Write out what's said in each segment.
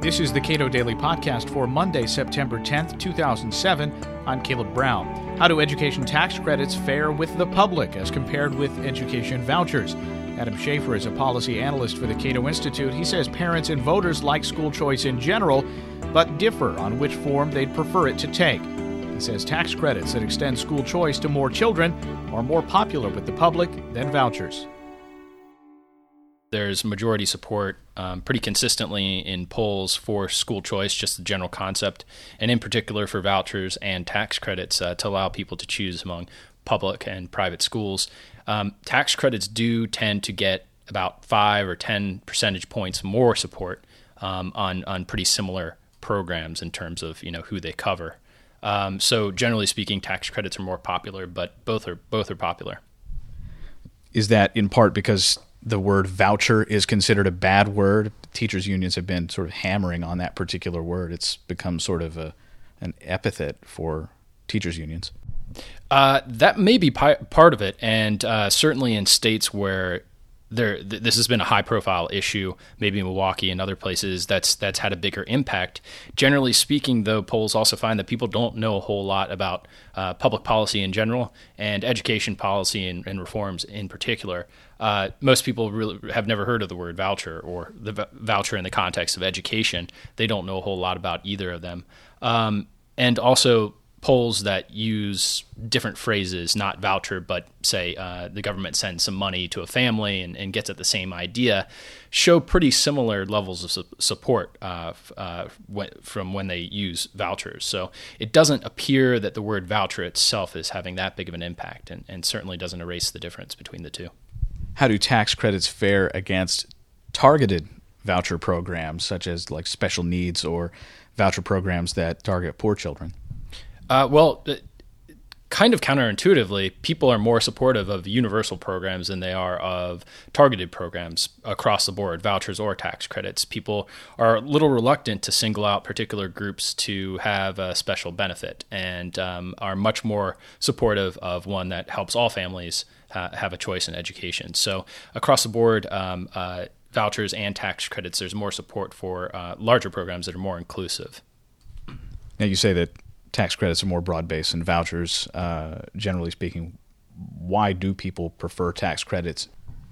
This is the Cato Daily Podcast for Monday, September 10th, 2007. I'm Caleb Brown. How do education tax credits fare with the public as compared with education vouchers? Adam Schaefer is a policy analyst for the Cato Institute. He says parents and voters like school choice in general, but differ on which form they'd prefer it to take. He says tax credits that extend school choice to more children are more popular with the public than vouchers. There's majority support pretty consistently in polls for school choice, just the general concept, and in particular for vouchers and tax credits to allow people to choose among public and private schools. Tax credits do tend to get about 5 or 10 percentage points more support on pretty similar programs in terms of who they cover. So generally speaking, tax credits are more popular, but both are popular. Is that in part because the word voucher is considered a bad word? Teachers' unions have been sort of hammering on that particular word. It's become sort of an epithet for teachers' unions. That may be part of it, and certainly in states where this has been a high-profile issue, maybe in Milwaukee and other places, that's had a bigger impact. Generally speaking, though, polls also find that people don't know a whole lot about public policy in general and education policy and reforms in particular. Most people really have never heard of the word voucher or the voucher in the context of education. They don't know a whole lot about either of them. And also, polls that use different phrases, not voucher, but say the government sends some money to a family and gets at the same idea, show pretty similar levels of support from when they use vouchers. So it doesn't appear that the word voucher itself is having that big of an impact, and certainly doesn't erase the difference between the two. How do tax credits fare against targeted voucher programs, such as like special needs or voucher programs that target poor children? Kind of counterintuitively, people are more supportive of universal programs than they are of targeted programs across the board, vouchers or tax credits. People are a little reluctant to single out particular groups to have a special benefit and are much more supportive of one that helps all families have a choice in education. So across the board, vouchers and tax credits, there's more support for larger programs that are more inclusive. Now, you say that tax credits are more broad-based than vouchers, generally speaking. Why do people prefer tax credits?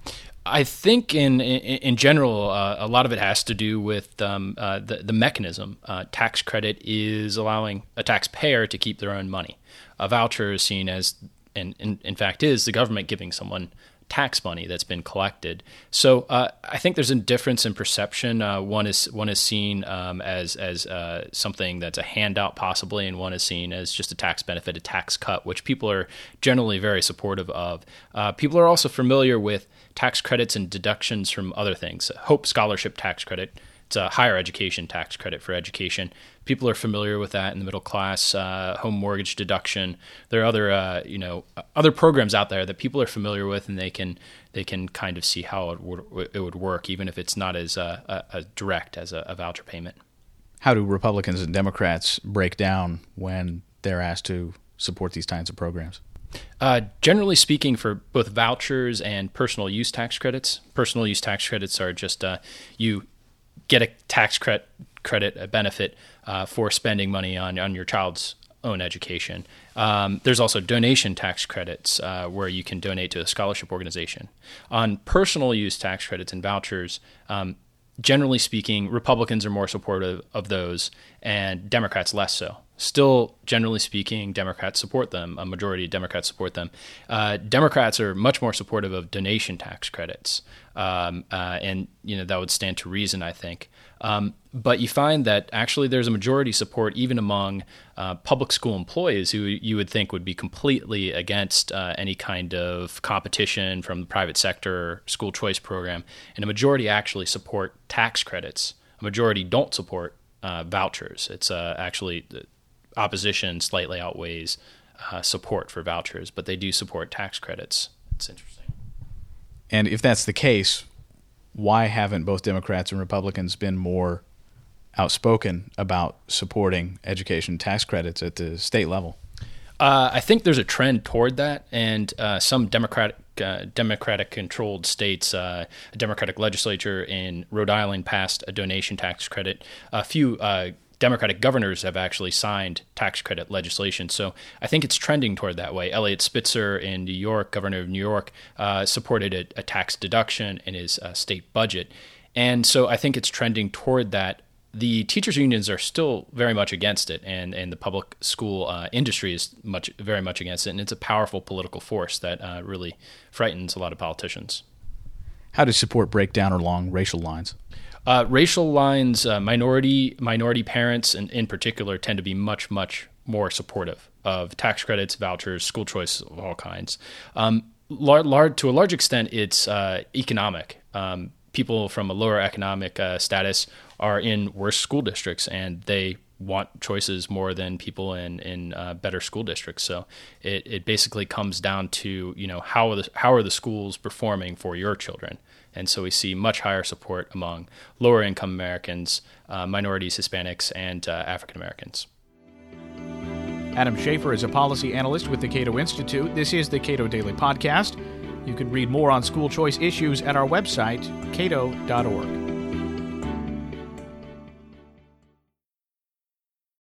I think in general, a lot of it has to do with the mechanism. Tax credit is allowing a taxpayer to keep their own money. A voucher is seen as, and in fact is, the government giving someone tax money that's been collected. So I think there's a difference in perception. One is seen as something that's a handout possibly, and one is seen as just a tax benefit, a tax cut, which people are generally very supportive of. People are also familiar with tax credits and deductions from other things. Hope Scholarship Tax Credit. It's a higher education tax credit for education. People are familiar with that in the middle class. Home mortgage deduction. There are other programs out there that people are familiar with, and they can kind of see how it would work, even if it's not as direct as a voucher payment. How do Republicans and Democrats break down when they're asked to support these kinds of programs? Generally speaking, for both vouchers and personal use tax credits, personal use tax credits are just you get a tax credit, a benefit for spending money on your child's own education. There's also donation tax credits where you can donate to a scholarship organization. On personal use tax credits and vouchers, generally speaking, Republicans are more supportive of those and Democrats less so. Still, generally speaking, Democrats support them. A majority of Democrats support them. Democrats are much more supportive of donation tax credits, and that would stand to reason, I think. But you find that actually there's a majority support even among public school employees who you would think would be completely against any kind of competition from the private sector school choice program, and a majority actually support tax credits. A majority don't support vouchers. It's actually opposition slightly outweighs support for vouchers, but they do support tax credits. It's interesting. And if that's the case, why haven't both Democrats and Republicans been more outspoken about supporting education tax credits at the state level? I think there's a trend toward that, and some Democratic Democratic-controlled states. A Democratic legislature in Rhode Island passed a donation tax credit. A few Democratic governors have actually signed tax credit legislation. So I think it's trending toward that way. Eliot Spitzer in New York, governor of New York, supported a tax deduction in his state budget. And so I think it's trending toward that. The teachers' unions are still very much against it, and the public school industry is very much against it, and it's a powerful political force that really frightens a lot of politicians. How does support break down along racial lines? Racial lines, minority parents, and in particular, tend to be much more supportive of tax credits, vouchers, school choice of all kinds. To a large extent, it's economic. People from a lower economic status are in worse school districts, and they want choices more than people in better school districts. So it basically comes down to, how are the schools performing for your children? And so we see much higher support among lower income Americans, minorities, Hispanics, and African Americans. Adam Schafer is a policy analyst with the Cato Institute. This is the Cato Daily Podcast. You can read more on school choice issues at our website, cato.org.